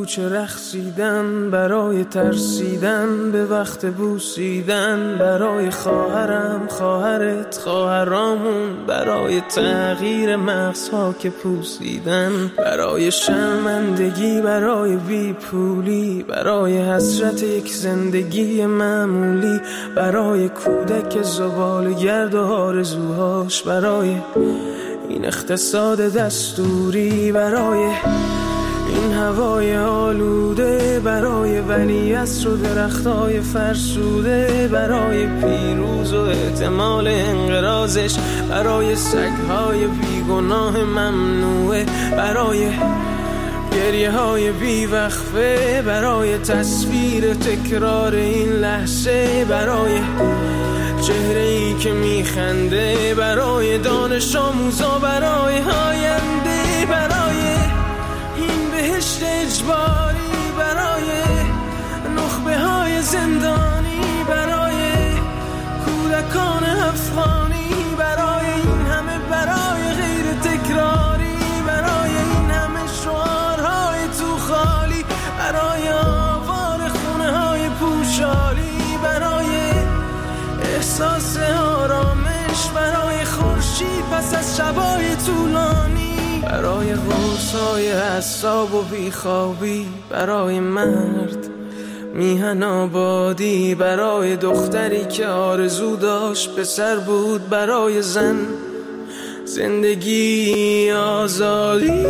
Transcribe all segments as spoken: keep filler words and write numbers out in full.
کوچه رقصیدن، برای ترسیدن به وقت بوسیدن، برای خواهرم خواهرت خواهرامون، برای تغییر مغزها که پوسیدن، برای شرمندگی برای بی پولی، برای حسرت یک زندگی معمولی، برای کودک زباله‌گرد و آرزوهاش، برای این اقتصاد دستوری، برای این هوای آلوده، برای ولیعصر و درختای فرسوده، برای پیروز و احتمال انقراضش، برای سگهای بیگناه ممنوعه، برای گریه های بی وقفه، برای تصویر تکرار این لحظه، برای چهره ای که میخنده، برای دانش آموزا، برای آینده، برای این بهشت اجباری، برای نخبه های زندانی، برای کودکان افغانی، برای این همه برای غیر تکراری، برای این همه شعارهای تو خالی، برای آوار خونه های پوشالی، برای احساس آرامش، برای خورشید پس از شبای طولانی، برای غوصای اعصاب و بیخوابی، برای مرد میهن آبادی، برای دختری که آرزو داشت پسر بود، برای زن زندگی آزادی،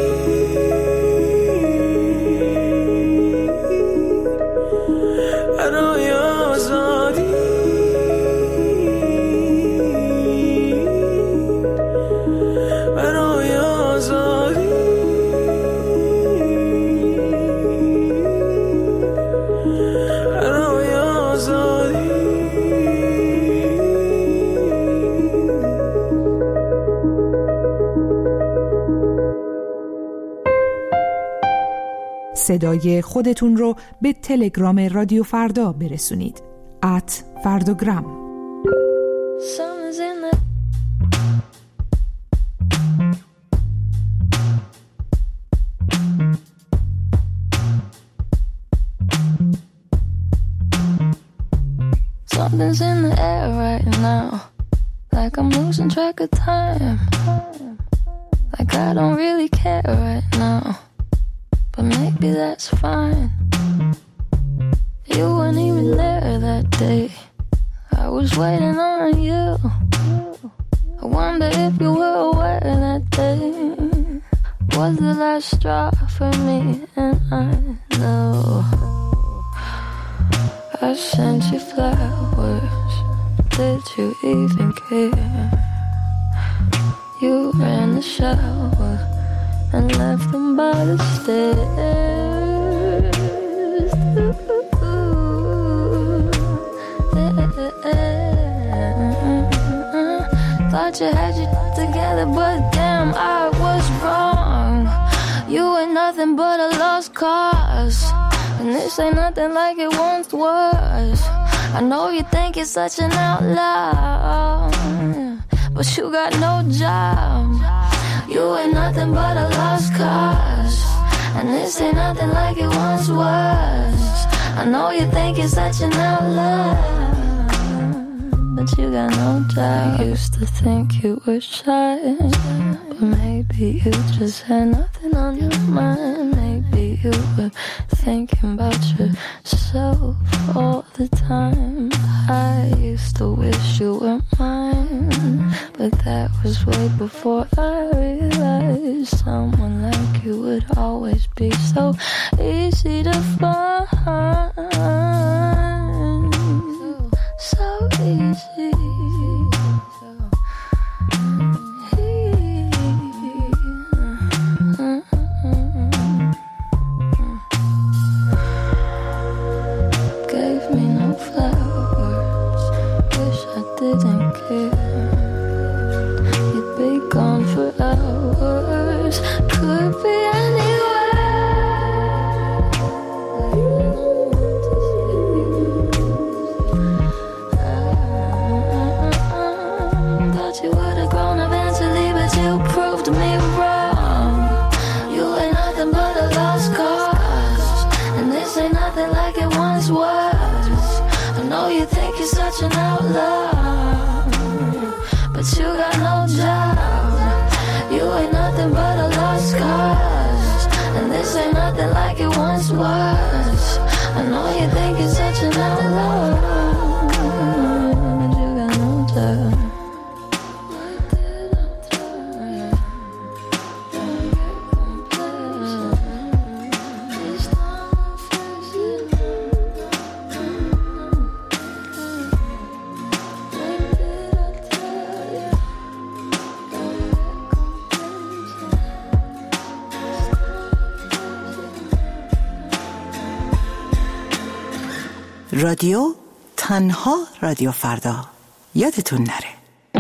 برای آزادی، برای آزادی، برای آزادی. صدای خودتون رو به تلگرام رادیو فردا برسونید. ات فردوگرام. Something's in the air right now, like I'm losing track of time, like I don't really care right now, but maybe that's fine. You weren't even there that day, I was waiting on you. I wonder if you were aware that day was the last straw for me, and I know I sent you flowers, did you even care? You ran the shower and left them by the stairs. Thought you had it together, but damn, I was wrong. You ain't nothing but a lost cause, and this ain't nothing like it once was. I know you think you're such an outlaw, but you got no job. You ain't nothing but a lost cause, and this ain't nothing like it once was. I know you think you're such an outlaw, but you got no job. I used to think you were shy, but maybe you just had nothing on your mind. Maybe you were thinking about yourself all the time. I used to wish you were mine, but that was way before I realized someone like you would always be so easy to find. So easy. Gave me no flowers, wish I didn't care. You'd be gone for hours, could be me wrong. You ain't nothing but a lost cause, was. I know you think you're such an outlaw, but you got no time. رادیو تنها رادیو فردا، یادتون نره.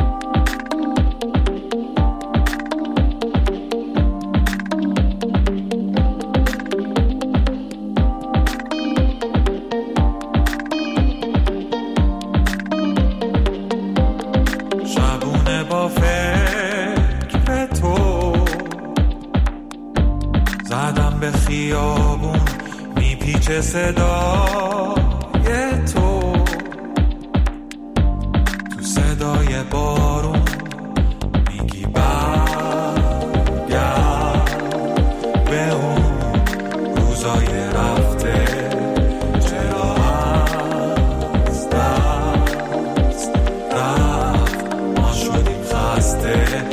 شبونه با فکر تو زدم به خیابون، میپیچه صدا تو تو صدای بارون، میگی برگرد به اون روزای رفته، چرا از دست رفت ما شدیم خسته.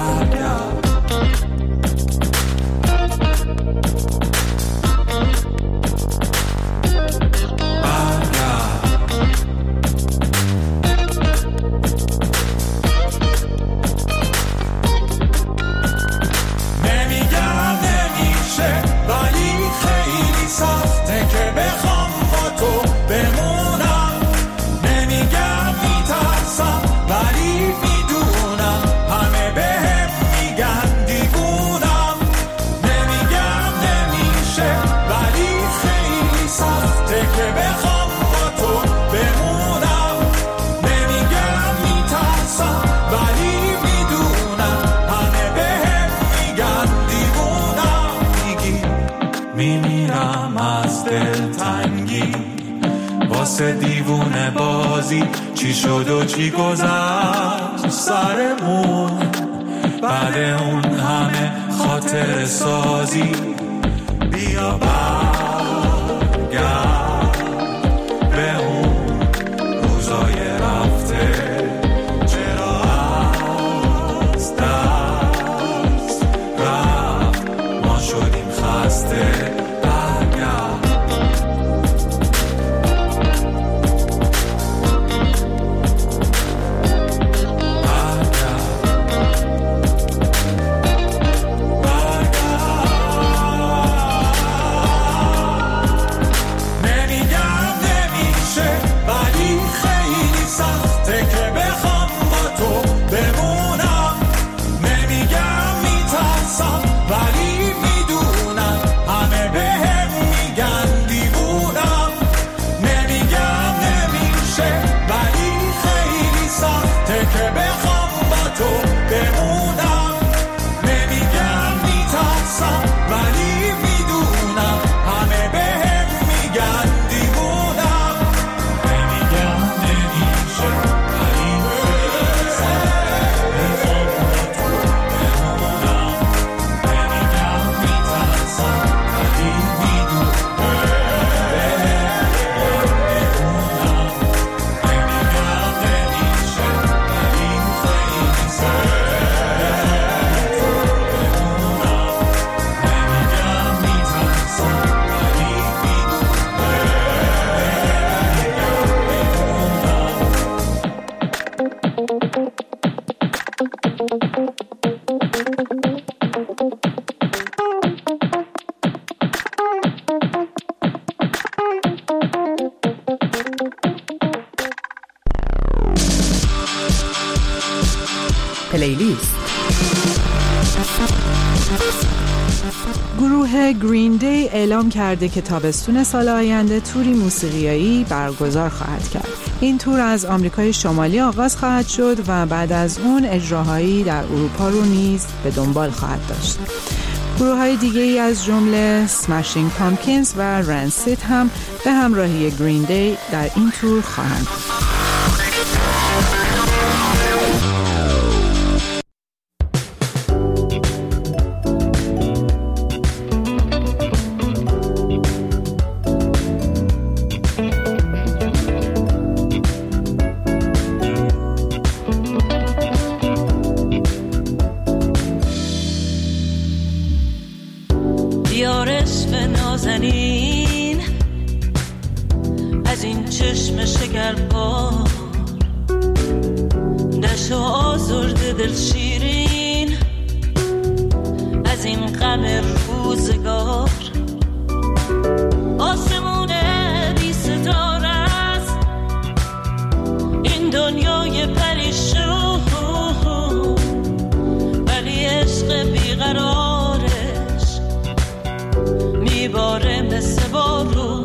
واسه دیوونه بازی چی شد و چی گذشت سرمون، بعد اون همه خاطر سازی. بیا برگرد به اون روزای رفته، چرا از دست رفت ما شدیم خسته. پلیلیست. گروه گرین دی اعلام کرده که تابستون سال آینده توری موسیقیایی برگزار خواهد کرد. این تور از آمریکای شمالی آغاز خواهد شد و بعد از اون اجراهایی در اروپا رو نیز به دنبال خواهد داشت. گروه‌های دیگه‌ای از جمله سمشینگ پامکینز و رنسید هم به همراهی گرین دی در این تور خواهند بود. آزرده دل شیرین از این غم روزگار، آسمون بی ستاره است این دنیای پریشون، ولی عشق بیقرارش میباره مثل بارون.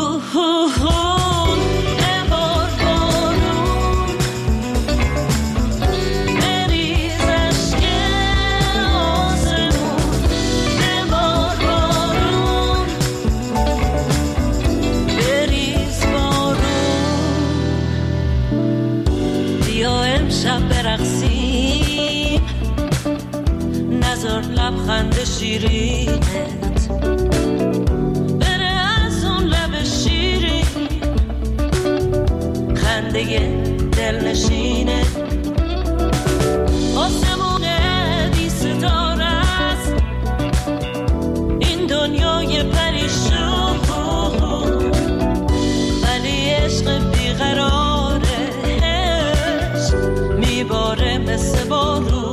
لبخند شیرینت بره از اون لب شیرین، خنده دل نشینه آسمون بی ستاره است این دنیای پریشون، ولی عشق بیقرارش میباره مثل بارون.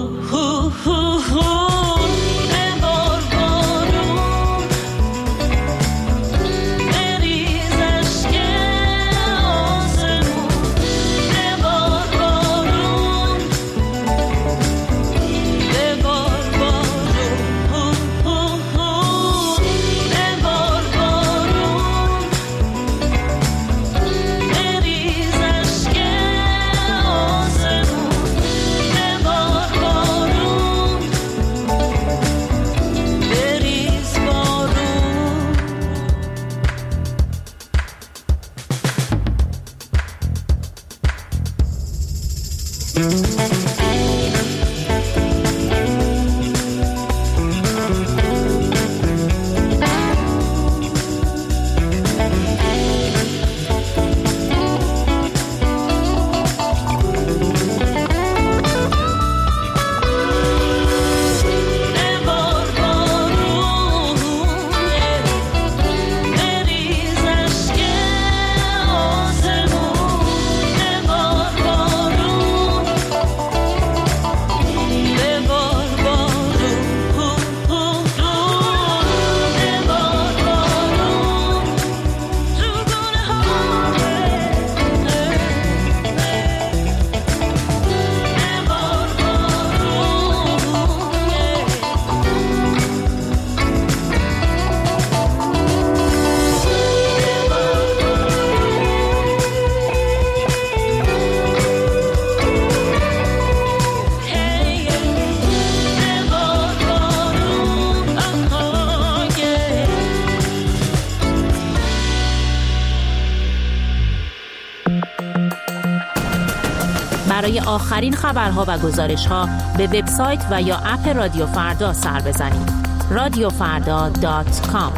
برای آخرین خبرها و گزارش‌ها به وبسایت و یا اپ رادیو فردا سر بزنید. رادیو فردا دات کام.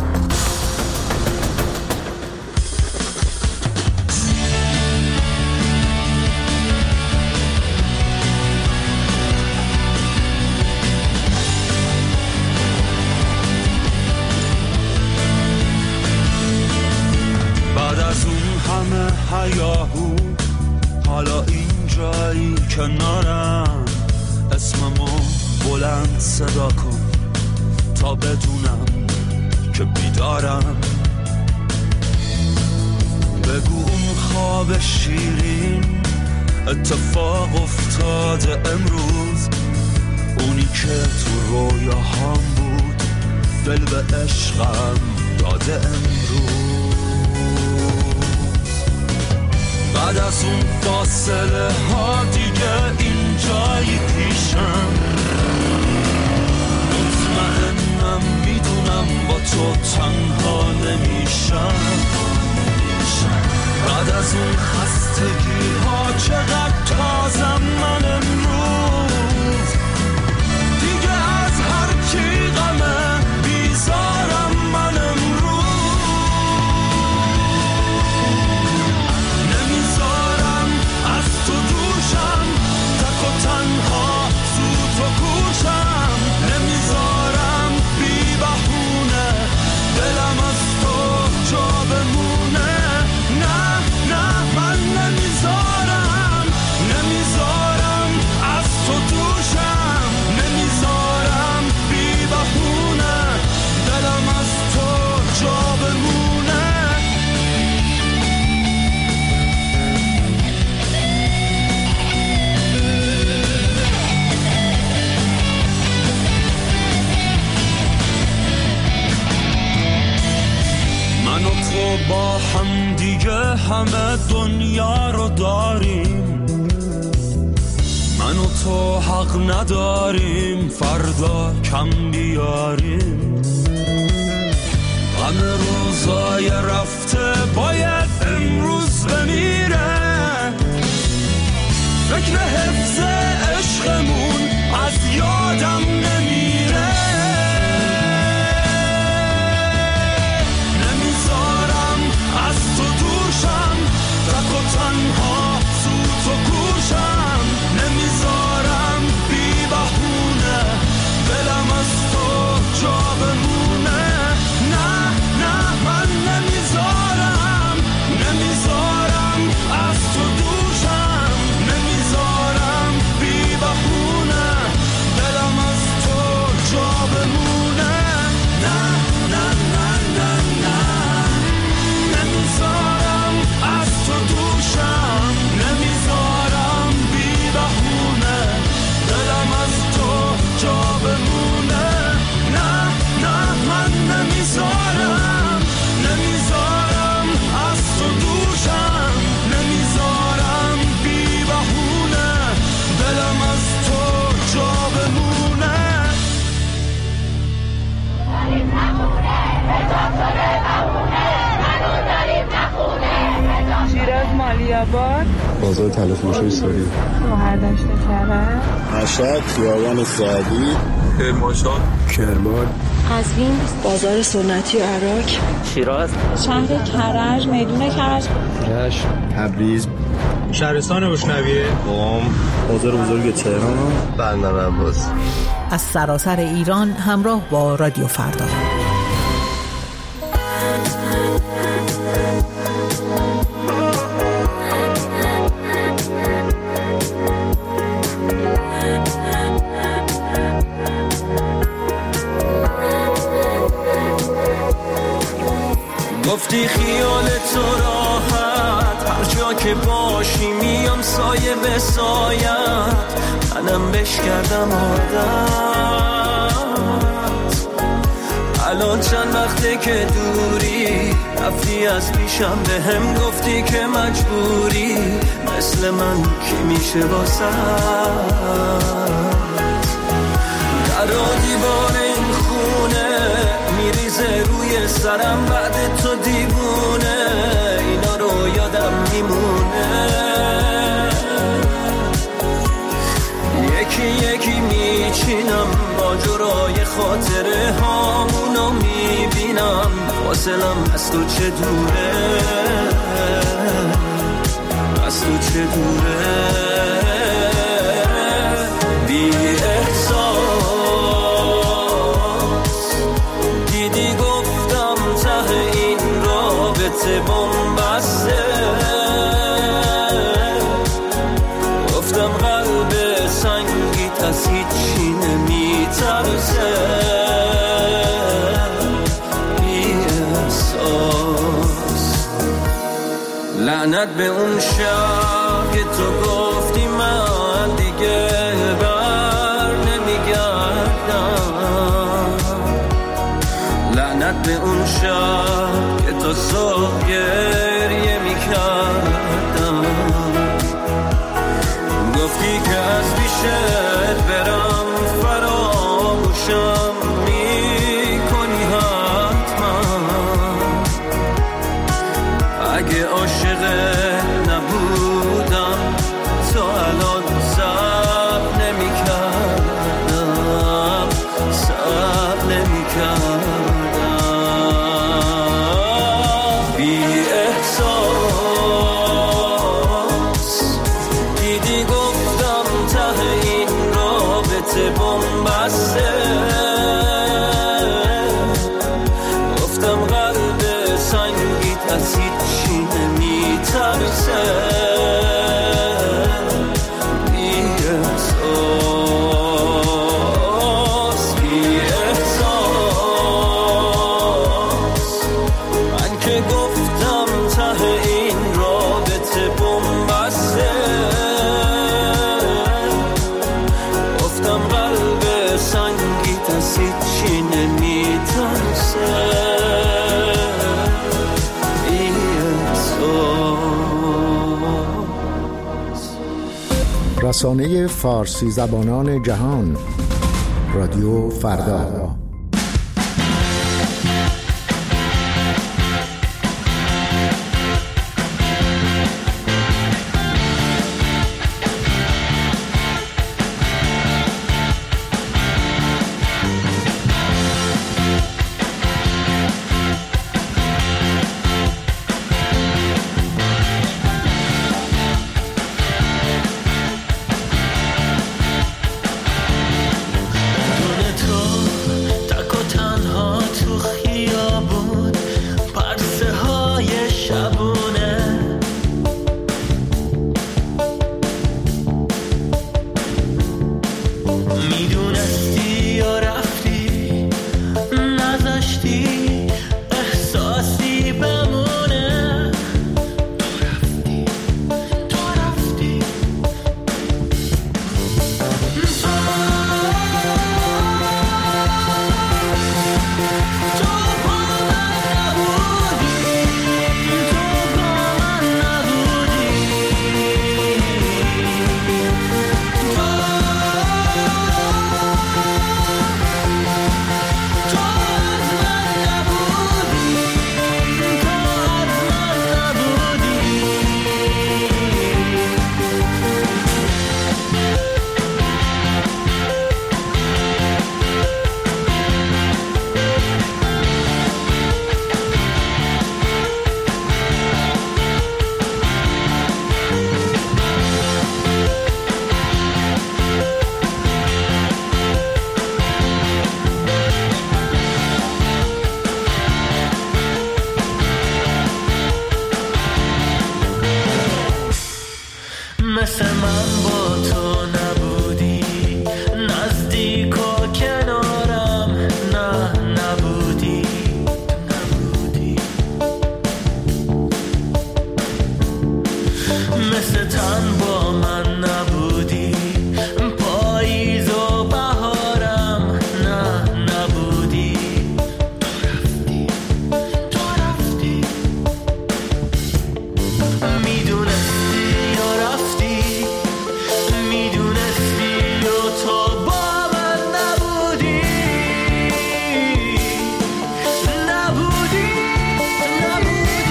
بعد از اون همه هیاهو حالا این جایی کنارم، اسممو بلند صدا کن تا بدونم که بیدارم. بگو اون خواب شیرین اتفاق افتاده امروز، اونی که تو رویاهام بود دل به عشقم داده امروز. بعد از اون فاصله ها دیگه این جایی پیشم، مطمئنم میدونم با تو تنها نمیشم. بعد از اون خستگی ها چقدر تازم من امروز، دیگه از هر کی غمه بیزارم من امروز. نمیذارم از تو دورشم، همه دنیا رو داریم، من و تو حق نداریم فردا کم بیاریم. غم روزای رفته باید امروز بمیره، فکر حفظ عشقمون از یادم نمیره. نمیذارم از تو دوشم، تک و تنها سوت و گوشم. نمیذارم بی بهونه دلم از تو جا بمونه. نه نه من نمیذارم، نمیذارم از تو دوشم. نمیذارم بی بهونه دلم از تو جا بمونه. نه نه نه نه نه نمیذارم از تو دوشم. نمیذارم بی بهونه دلم از تو جا بمونه. نه نه من نمیذارم، نمیذارم از تو دوشم. نمیذارم بی بهونه دلم از تو جا بمونه. شیراز مالی‌آباد، بازار تله فروشی سوری، شهردشت کرج، مشهد خیابان سعدی، کرمانشاه، کرمان، قزوین، بازار سنتی عراق، شیراز، شهر کرج، میدون کرج، رشت، تبریز، شهرستان روشنویه، قم، بازار بزرگ تهران، بندر عباس. از سراسر ایران همراه با رادیو فردا. گفتی خیال تو راحت، هر جا که باشی میام سایه به سایت. منم بش کردم عادت، الان چند وقته که دوری رفتی از پیشم. به هم گفتی که مجبوری، مثل من کی میشه واسه در دیوار این خونه میریزه روی سرم. بعد تو دیوونه اینا رو یادم میمونه. یکی یکی میچینم با جرای خاطره هامونو میبینم. فاصلم از تو چه دوره، از تو چه دوره. بی احساس دیدی گفتم ته این رابطه بنبسته. گفتم قلب سنگیت از هیچی نمیترسه. بی احساس لعنت به اون شب که تو گفتی من دیگه بر نمیگردم. لعنت به اون شب که تو صبح گریه میکردم. گفتی که از پیشت برم فراموشم میکنی حتما. اگه عاشقت نبودم تو الان صبر نمیکردم، صبر نمیکردم. بی احساس دیدی گفتم ته این رابطه بنبسته. گفتم قلب سنگیت از هیچی نمیترسه. بی احساس، بی احساس من که گفتم ته این رابطه بنبسته. گفتم قلب سنگیت رسانه فارسی زبانان جهان، رادیو فردا. مثل من با تو نبودی، نزدیک و کنارم، نه نبودی نبودی. مثل تن با من نبودی، پاییز و بهارم، نه نبودی. تو رفتی تو رفتی، میدونستی یا رفتی، میدونستی یا تو با من نبودی نبودی نبودی.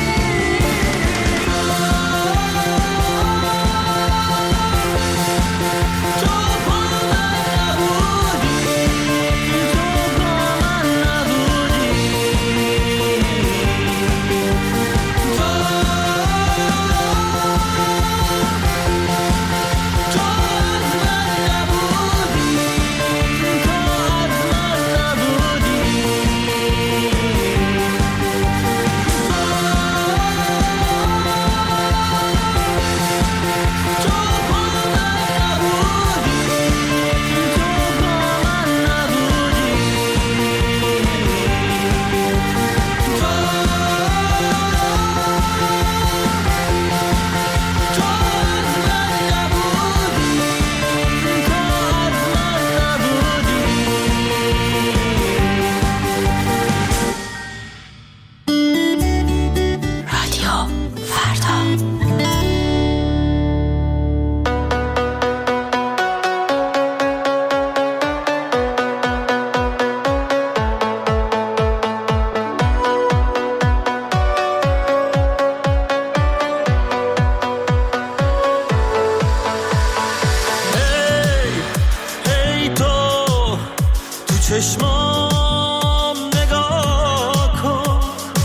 تو با من نبودی، تو با من نبودی. تو تو از من نبودی، تو از من نبودی. تو با من نبودی، تو با من نبودی. تو تو از من نبودی، تو از من نبودی. رادیو فردا. هی تو تو چشمام نگاه کن،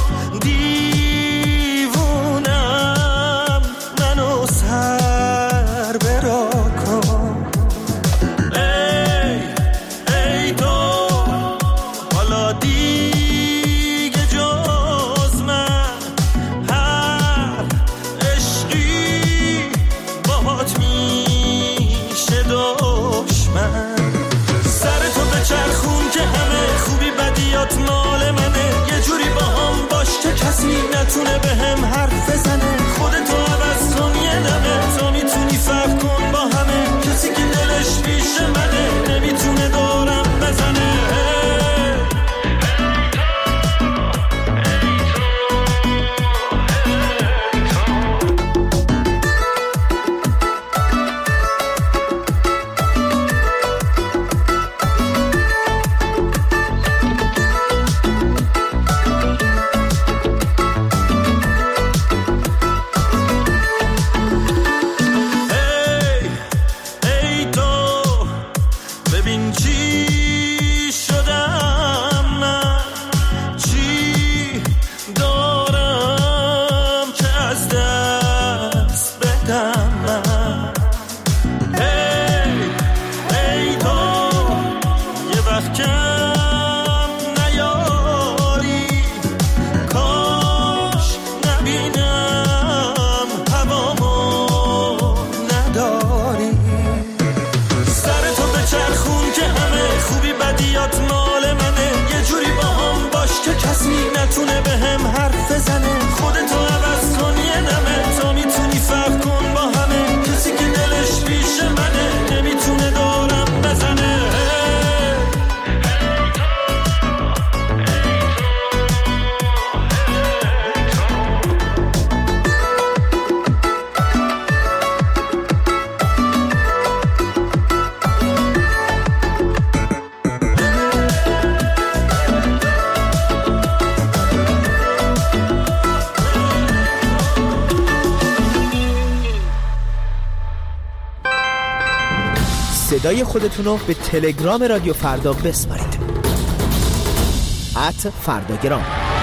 دیوونم منو سر برا کن. ای ای تو حالا دیگه جز من هر عشقی باهات میشه دشمن. سر تو به چرخون که همه خوبی بدیات مال منه، یه جوری با هم باش که کسی نتونه به هم حرف بزنه. خودتو عوض کن یه دمه، تو میتونی فرق کن با همه. کسی که دلش پیش منه نمیتونه دورم بزنه. سرتو به چرخون که همه خوبی بدیات مال منه. یه جوری با هم باش که کسی نتونه به هم حرف بزنه. خودتو عوض کن یه نمه تا میتونی فرق کن با همه. کسی که دلش پیش منه نمیتونه دارم بزنه. صدای خودتون رو به تلگرام رادیو فردا بسپارید. ات فرداگرام.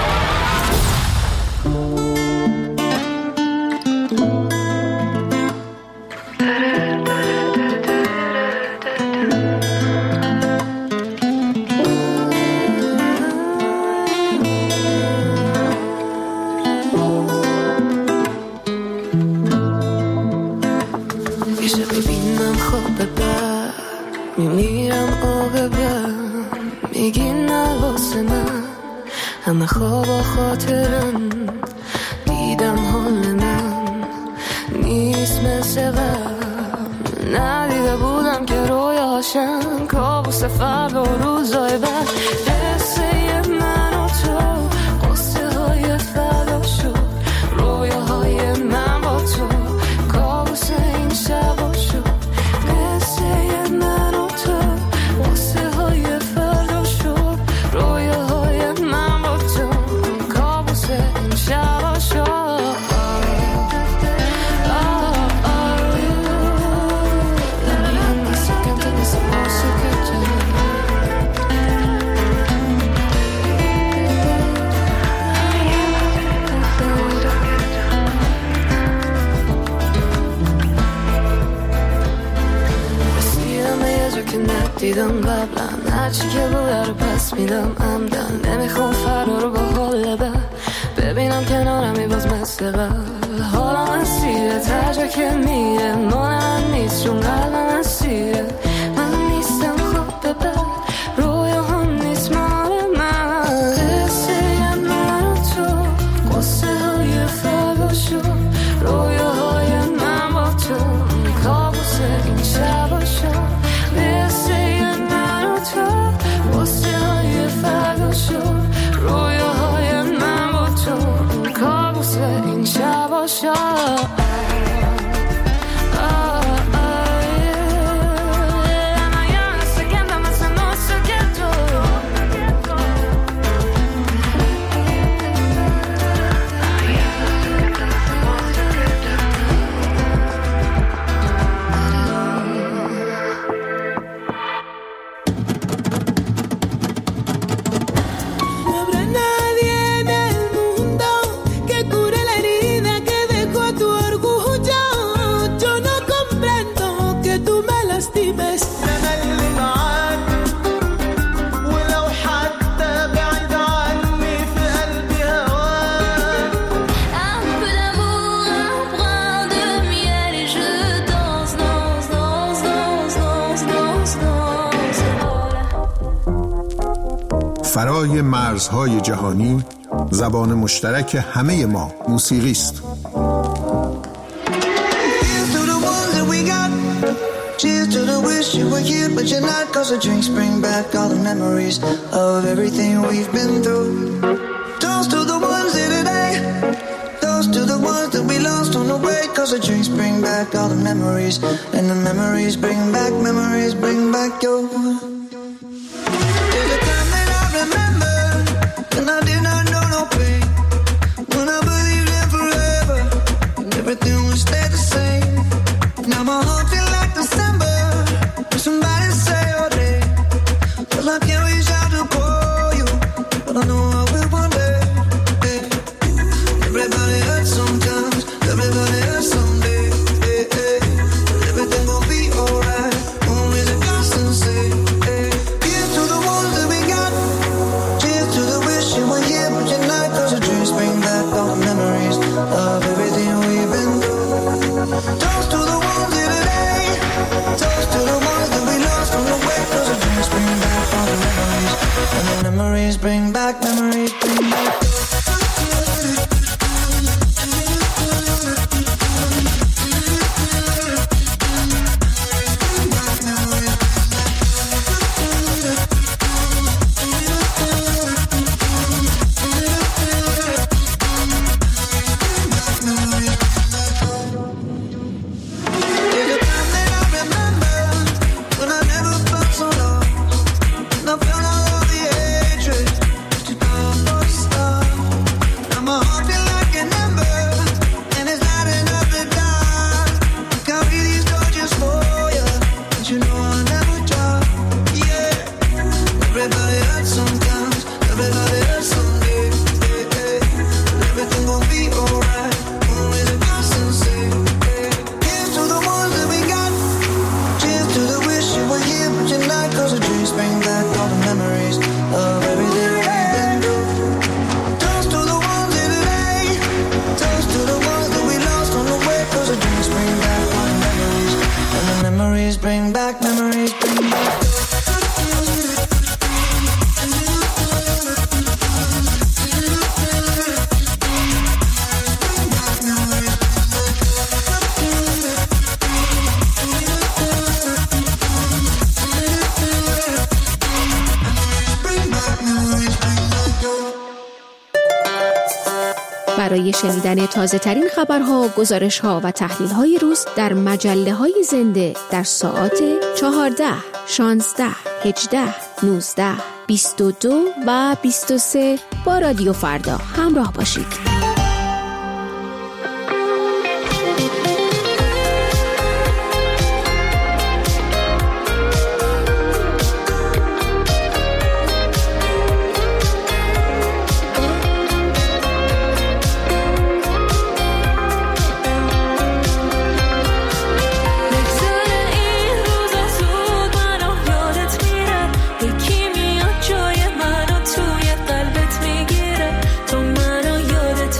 همه خواب و خاطرم دیدم حال من نیست مثل قبل. ندیده بودم که رویاشم کابوس فردا و روزای بعد. قصه من و تو قصه های فردا شد. رویاهای من با تو کابوس این شبا شد. قصه من و تو قصه های فردا شد. رویاهای من با تو کابوس این شبا شد. دیدم قبلا هرچی که بوده رو پس میدم عمدن. نمیخوام فردا رو با حال بد ببینم کنارمی باز مثل قبل. حالا من سیره ترجا که میره مال من نیست چون قلب من سیره. من نیستم خوب به بد رویا هم نیست مال من. قصه من و تو قصه های فردا شد. رویا های من با تو کابوس این شبا شد. قصه های فردا شد. رویاهای من با تو کابوس این شبا شد. فرای مرزهای جهانی زبان مشترک همه ما موسیقی است. Cheers to the wish you were here but you're not. Cause the drinks bring back all the memories of everything we've been through. Toast to the ones here today. Toast to the ones that we lost on the way. Cause the drinks bring back all the memories. And the memories bring back, memories bring back your. There's a time that I remember when I did not know no pain. When I believed in forever and everything would stay the same. Now my heart feels like December. When somebody say your name. Well I can't reach out to call you, but I know I will one day. Hey. Everybody hurts sometimes. Everybody hurts someday. Hey, hey. Everything gon' be alright. Only the gods can say. Hey. bring back memories, bring back. برای شنیدن تازه ترین خبرها، گزارش‌ها و تحلیل‌های روز در مجله‌های زنده در ساعات چهارده، شانزده، هجده، نوزده، بیست و دو و بیست و سه با رادیو فردا همراه باشید. یکی میاد جای منو توی قلبت میگیره، تو منو یادت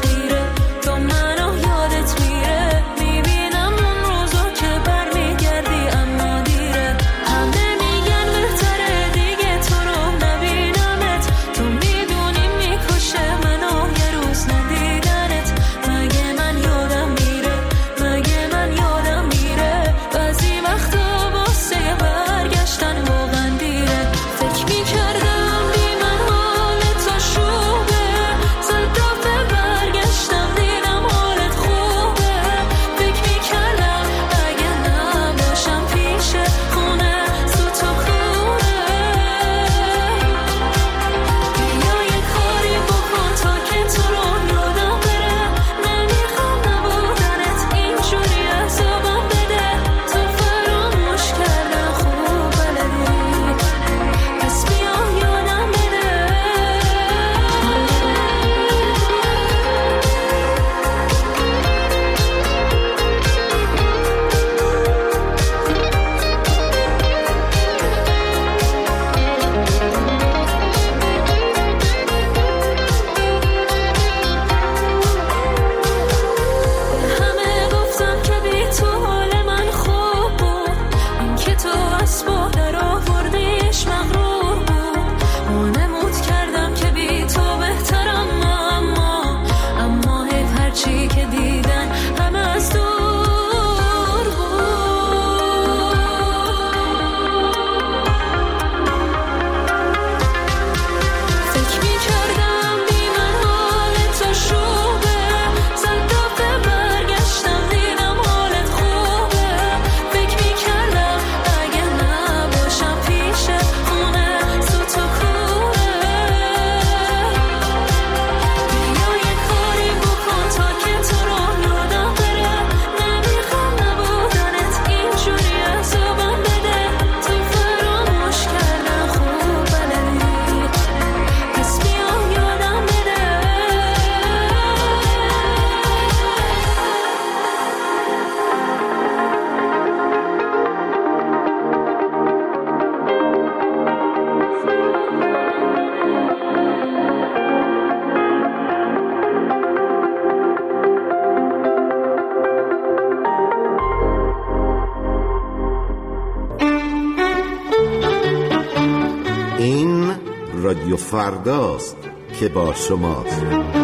رادیو فرداست که با شماست.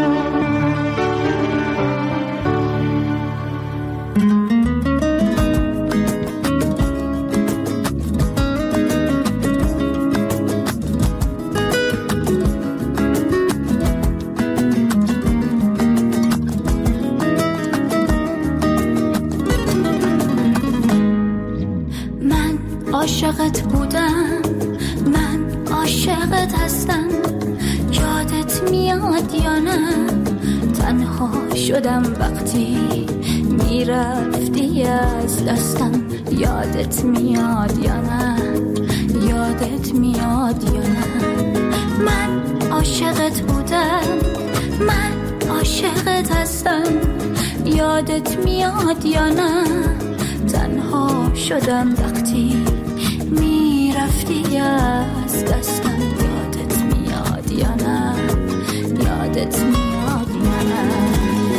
عاشقت بودم، من عاشقت هستم، یادت میاد یا نه؟ تنها شدم وقتی میرفتی از دستم، یادت میاد یا نه؟ یادت میاد یا نه؟ من عاشقت بودم، من عاشقت هستم، یادت میاد یا نه؟ تنها شدم وقتی میرفتی از دستم، یادت میاد یا نه؟ یادت میاد یا نه؟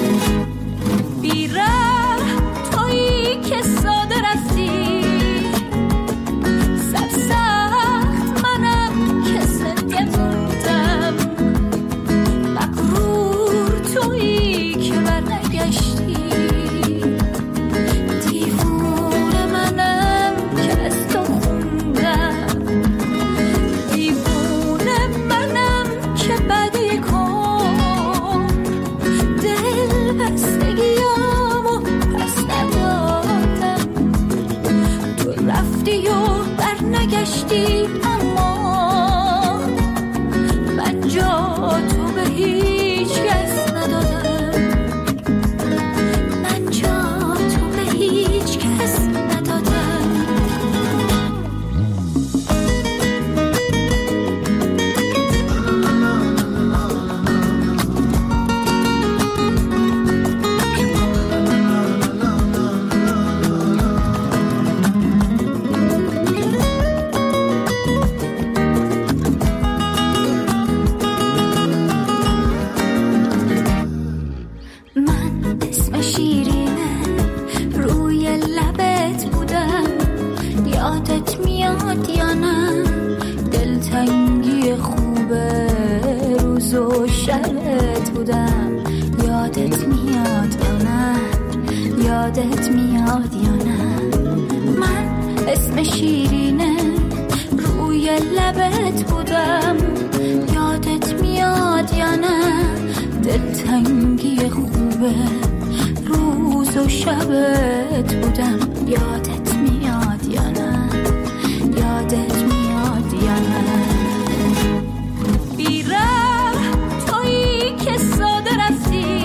بیره تویی که ساده رفتی، سرسخت منم که زنده موندم، مغرور تویی که برنگشتی، اما من جا تو به هیچ کس ندادم، من جا تو به هیچ کس ندادم. یادت میاد یا نه؟ من اسم شیرینه روی لبت بودم، یادت میاد یا نه؟ دلتنگی خوبه روز و شبت بودم، یادت میاد یا نه؟ یادت میاد یا نه؟ بیره تویی که ساده رفتی،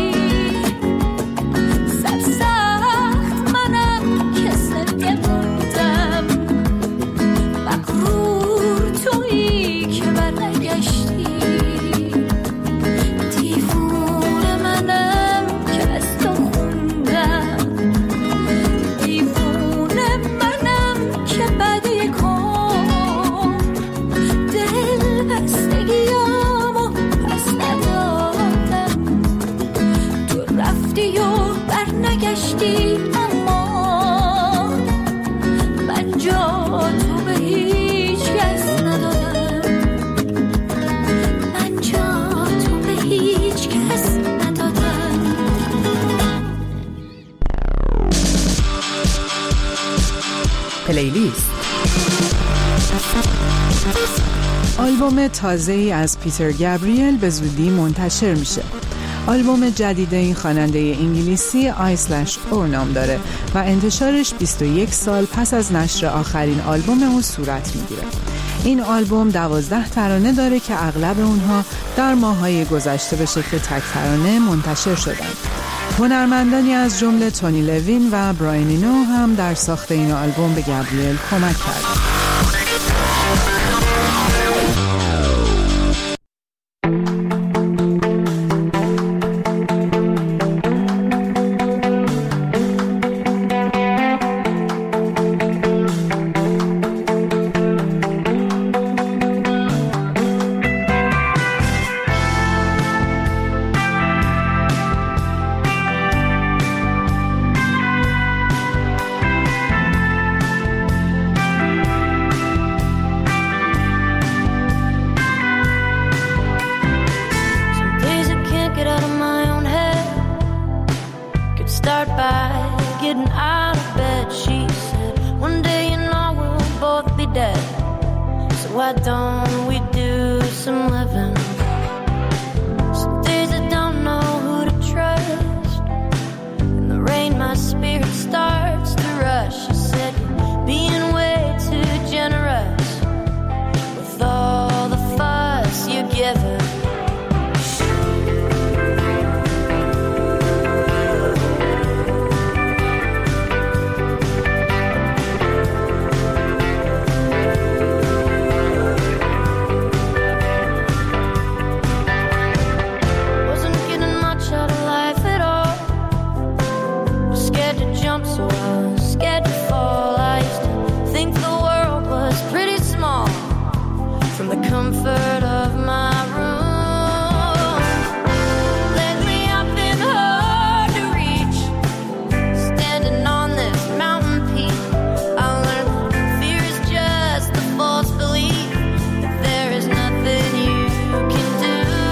اما من جا تو به هیچ کس ندادم، من جا تو به هیچ کس ندادم. پلیلیست آلبوم تازه‌ای از پیتر گابریل به زودی منتشر میشه. آلبوم جدید این خواننده انگلیسی آیسلش اور نام داره و انتشارش بیست و یک سال پس از نشر آخرین آلبوم او صورت میگیره. این آلبوم دوازده ترانه داره که اغلب اونها در ماه‌های گذشته به شکل تک ترانه منتشر شدن. هنرمندانی از جمله تونی لوین و براین اینو هم در ساخت این آلبوم به گابریل کمک کردند. getting out of bed. She said, one day you know we'll both be dead, so why don't we do some living? Some days I don't know who to trust. In the rain my spirit starts to rush. She said, you're being way too generous with all the fuss you're giving. Comfort of my room. Lately I've been hard to reach, standing on this mountain peak. I learned fear is just a false belief that there is nothing you can do.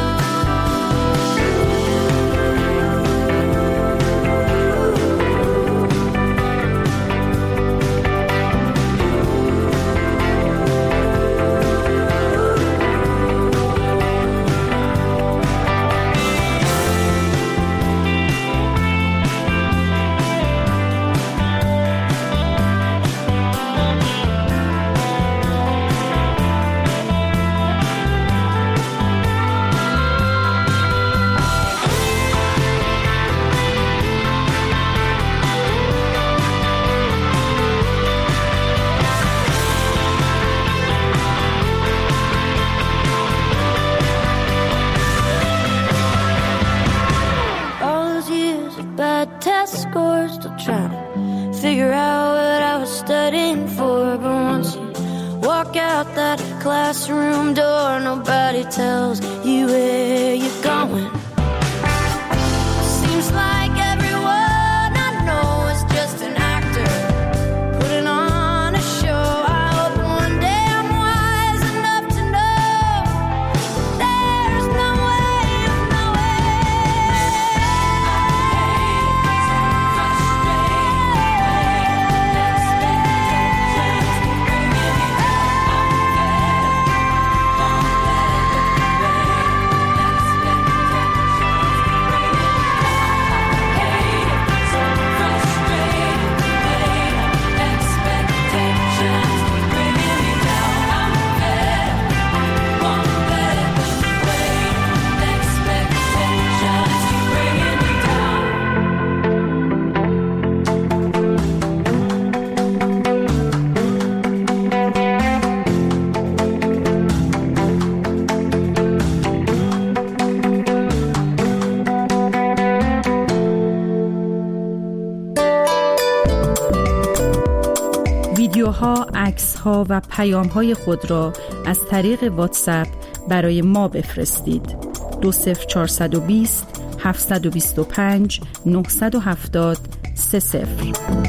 Test scores, still trying to figure out what I was studying for. But once you walk out that classroom door, nobody tells you where you're going. Seems like everyone I know is just an actor putting on a show. I hope one day I'm wise enough to know there's no way of ویدیوها، عکس‌ها و پیام‌های خود را از طریق واتساپ برای ما بفرستید. دو صفر چهارصد و بیست هفتصد و بیست و پنج نهصد و هفتاد سه صفر.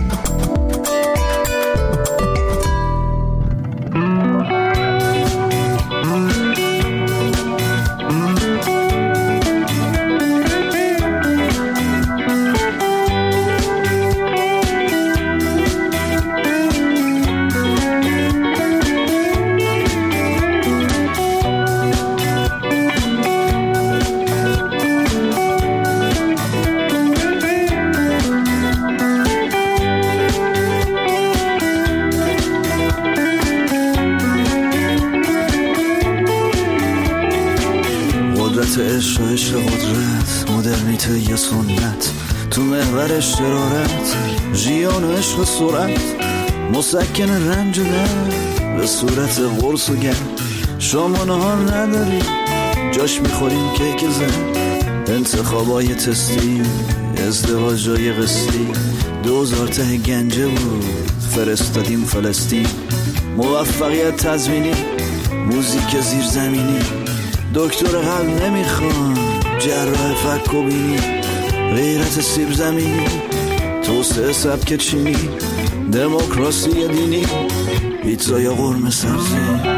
عشق و عشق قدرت، مدرنیته یا سنت، تو محور شرارت، ژیان و عشق سرعت، مسکن رنج و درد به صورت قرص و گرد. شما نهار نداری جاش میخوریم کیک زن، انتخابای تستی، ازدواجای قسطی، دوزار ته گنجه بود فرستادیم فلسطین. موفقیت تضمینی، موزیک زیرزمینی، دکتر قلب نمیخوان، جراح فک و بینی، غیرت سیب زمینی، توسعه سبک چینی، دموکراسی دینی، پیتزا یا قرمه سبزی.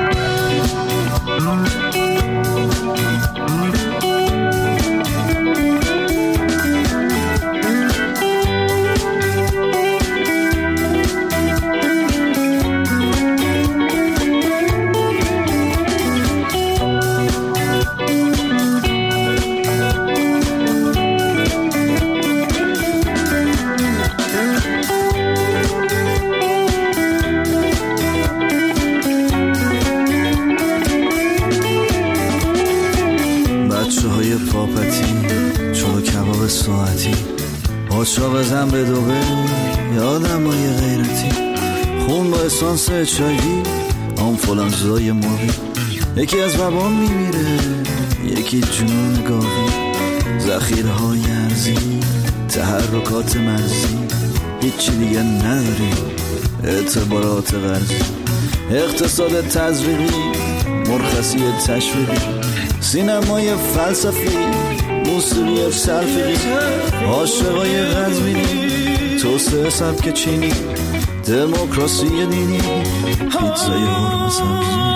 قاشا بزن به دوبه یادم های غیرتی خون با اسانس چایوی آنفولانزای مرغی یکی از وبا میمیره یکی جنون گاوی ذخیره های ارزی تحرکات مرزی هیچی دیگه نداری اعتبارات غرزی اقتصاد تزریقی مرخصی تشویقی سینمای فلسفی موسیقی سرفیقی عاشقای قزوینی توسعه سبک چینی دموکراسی دینی پیتزای قرمه سبزی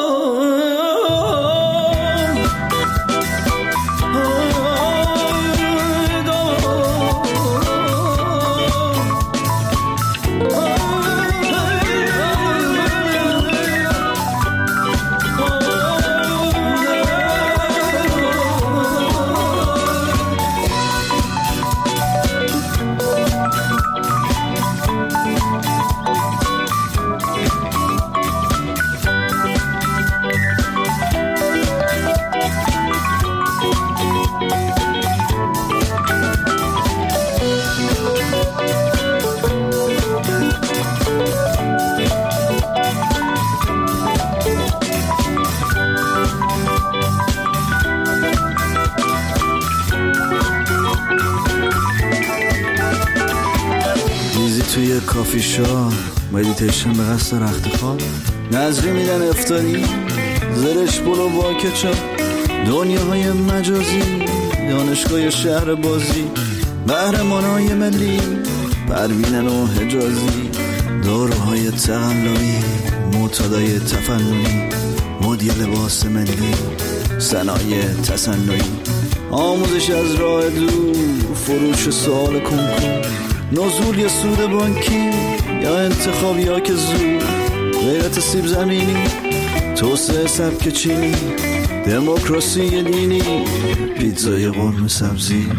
توی کافی شاپ مدیتیشن به قصد رخت خواب نظری میدن افتاری زرش بلو با کچاپ دنیاهای مجازی دانشگاه شهر بازی قهرمانای ملی پروینن و حجازی داروهای تقلبی معتادای تفننی مدیر لباس ملی صنایع تصنعی آموزش از راه دور فروش سوال کنکور نزول یا سود بانکی یا انتخاب یا که زود غیرت سیب زمینی توسعه سبک چینی دموکراسی دینی پیتزای قرمه سبزی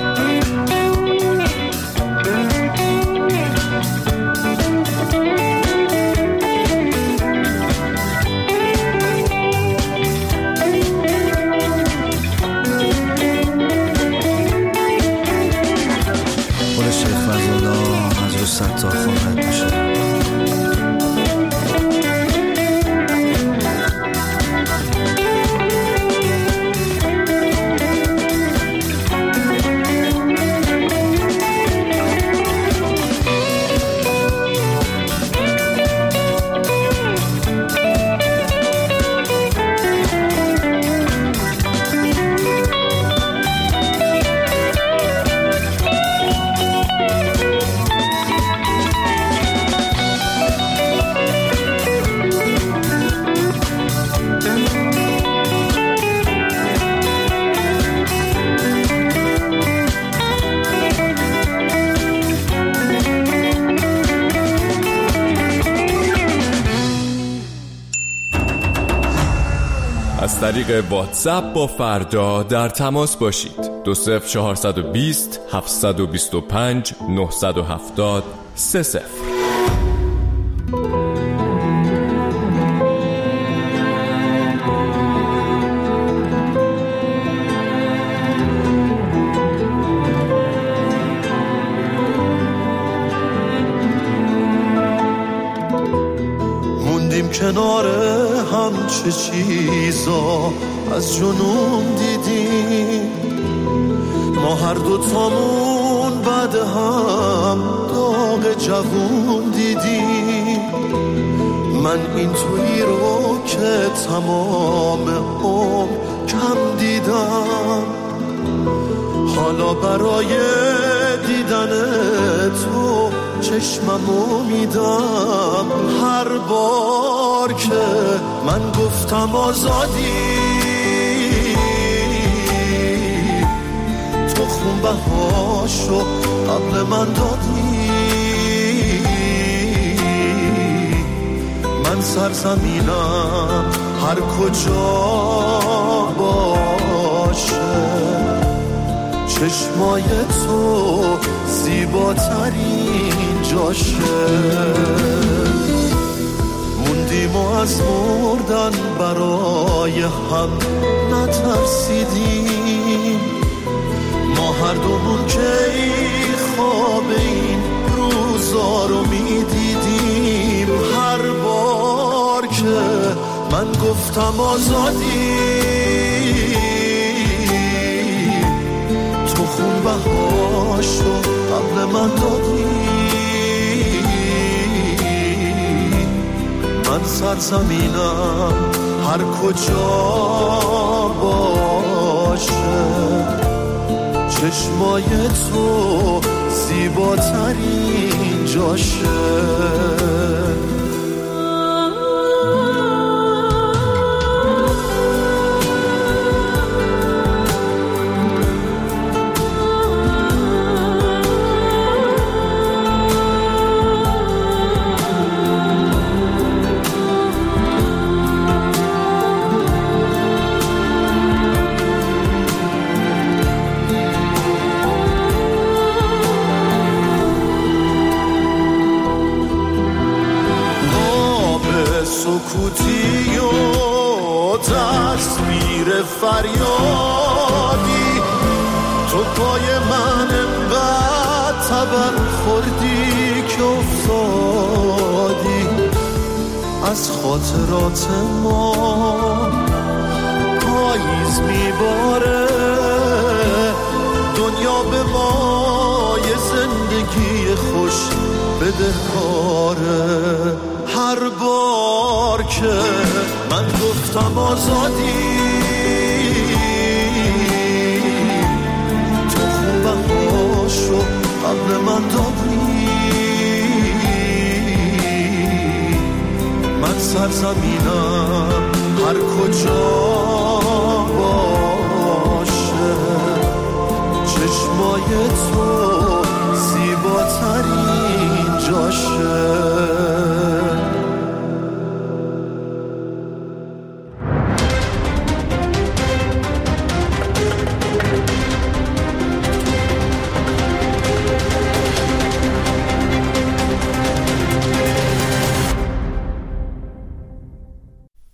تا خواهد میشه از طریق واتساپ با فردا در تماس باشید. دو صفر چهارصد و بیست هفتصد و بیست و پنج نهصد و هفتاد سه صفر. موندیم کنار هم چه چیزا از جنون دیدیم ما هر دو تامون بعد هم داغ جوون دیدیم من این تویی رو که تمام عمر کم دیدم حالا برای دیدن تو چشممو میدم هر بار که من گفتم آزادی تو خونبهاشو قبل من دادی من سرزمینم هر کجا باشه چشمای تو زیباترین جاشه موندیم و از مردن برای هم نترسیدیم ما هر دومون که خواب این روزا رو میدیدیم. هر بار که من گفتم آزادی، تو خون بهاشو قبل من دادی. من سرزمینم هر کجا باشه، چشمای تو زیباترین جاشه. سکوتی و تصویر فریادی، تو پای من انقدر تبر خوردی که افتادی. از خاطرات ما پاییز میباره، دنیا به ما یه زندگی خوش بدهکاره. هر بار که من گفتم آزادی، تو خوبه هاشو قبل من دادی. من سرزمینم هر کجا باشه، چشمای تو زیباترین جاشه.